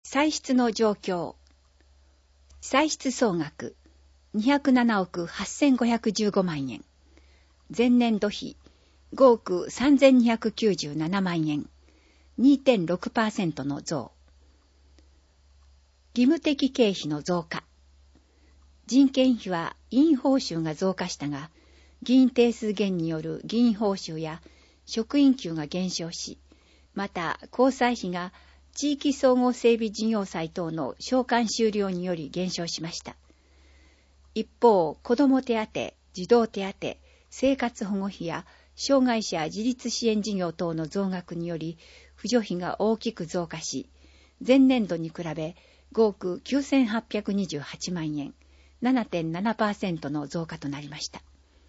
歳出の状況。歳出総額207億8515万円。前年度比5億3297万円。2.6% の増。義務的経費の増加。人件費は委員報酬が増加したが、議員定数減による議員報酬や職員給が減少し、また交際費が地域総合整備事業債等の償還終了により減少しました。一方、子ども手当、児童手当、生活保護費や障害者自立支援事業等の増額により、扶助費が大きく増加し、前年度に比べ5億9828万円、7.7% の増加となりました。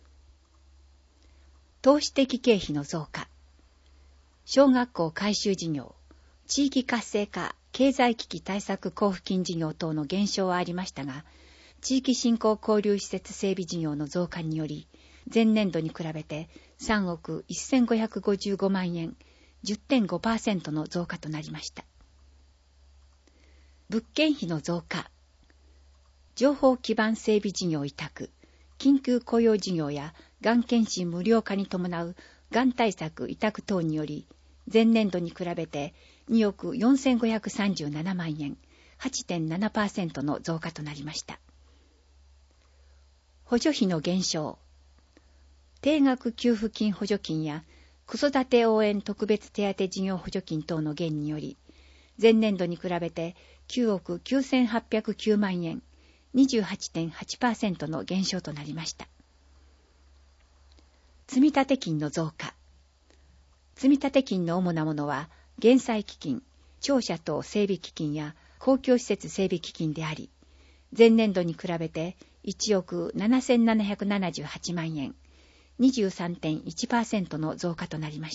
投資的経費の増加。小学校改修事業、地域活性化、経済危機対策交付金事業等の減少はありましたが、地域振興交流施設整備事業の増加により、前年度に比べて3億1555万円、10.5% の増加となりました。物件費の増加。情報基盤整備事業委託、緊急雇用事業やがん検診無料化に伴うがん対策委託等により、前年度に比べて2億4537万円、8.7% の増加となりました。補助費の減少。定額給付金補助金や子育て応援特別手当事業補助金等の減により、前年度に比べて9億9809万円、28.8% の減少となりました。積立金の増加。積立金の主なものは、減債基金、庁舎等整備基金や公共施設整備基金であり、前年度に比べて1億7778万円、23.1% の増加となりました。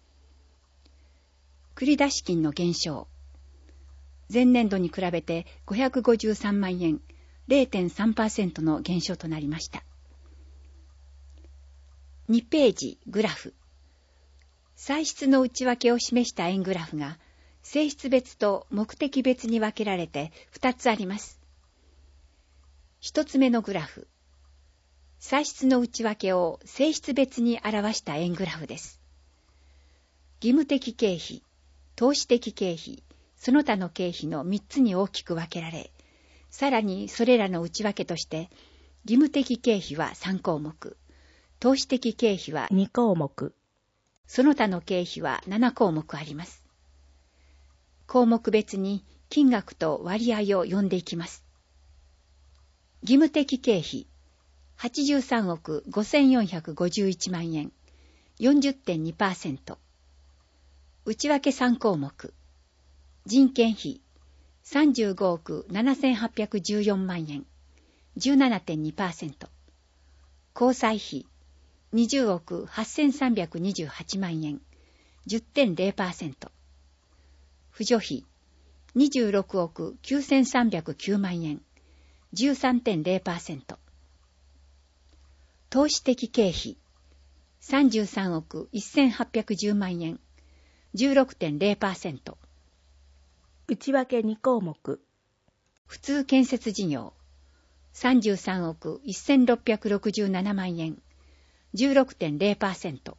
繰出金の減少。前年度に比べて553万円、0.3% の減少となりました。2ページグラフ。歳出の内訳を示した円グラフが、性質別と目的別に分けられて2つあります。1つ目のグラフ。歳出の内訳を性質別に表した円グラフです。義務的経費、投資的経費、その他の経費の3つに大きく分けられ、さらにそれらの内訳として、義務的経費は3項目、投資的経費は2項目、その他の経費は7項目あります。項目別に金額と割合を読んでいきます。義務的経費、83億5451万円、40.2%。内訳3項目。人件費、35億7814万円、17.2%。交際費、20億8328万円、10.0%。扶助費、26億9309万円、13.0%。投資的経費、33億1810万円、16.0%。内訳2項目。普通建設事業、33億1667万円、16.0%。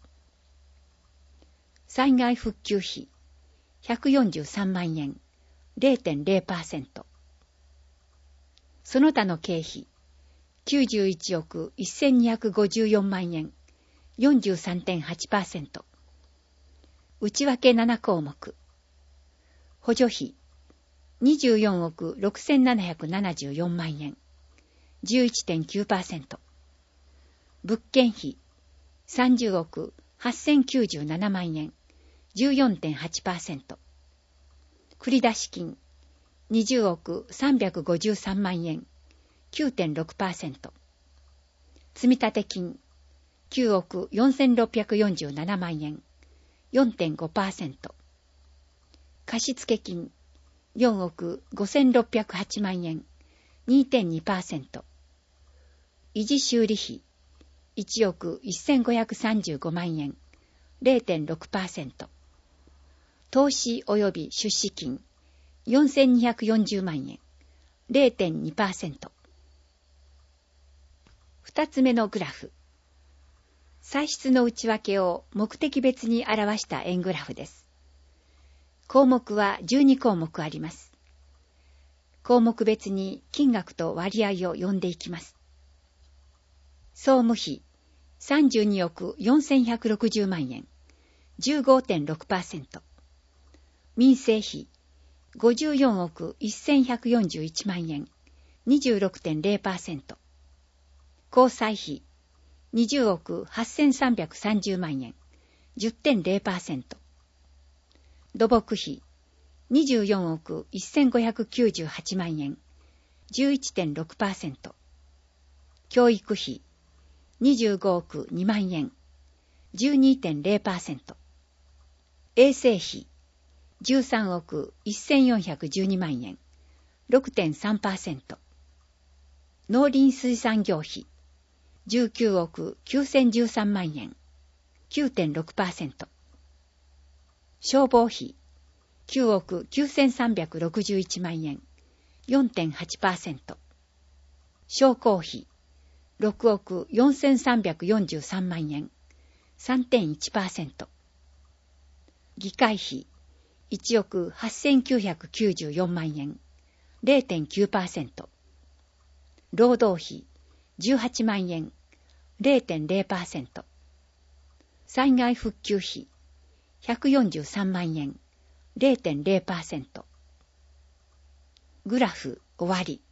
災害復旧費、143万円、0.0%。その他の経費、91億1254万円、43.8%。内訳7項目。補助費、24億6774万円、11.9%。物件費、30億8097万円、14.8%。繰出金、20億353万円、9.6%。積立金、9億4647万円、4.5%。貸付金、4億5608万円、2.2%。維持修理費、1億1535万円、0.6%。投資及び出資金、 4240万円、0.2%。二つ目のグラフ。歳出の内訳を目的別に表した円グラフです。項目は12項目あります。項目別に金額と割合を読んでいきます。総務費32億4160万円、15.6%。民生費54億1141万円、26.0%。交際費20億8330万円、10.0%。土木費24億1598万円、11.6%。教育費25億2万円、12.0%。衛生費13億1412万円、6.3%。農林水産業費19億9013万円、9.6%。消防費9億9361万円、4.8%。商工費6億4343万円、3.1%。議会費1億8994万円、0.9%。労働費18万円、0.0%。災害復旧費143万円、0.0%。グラフ終わり。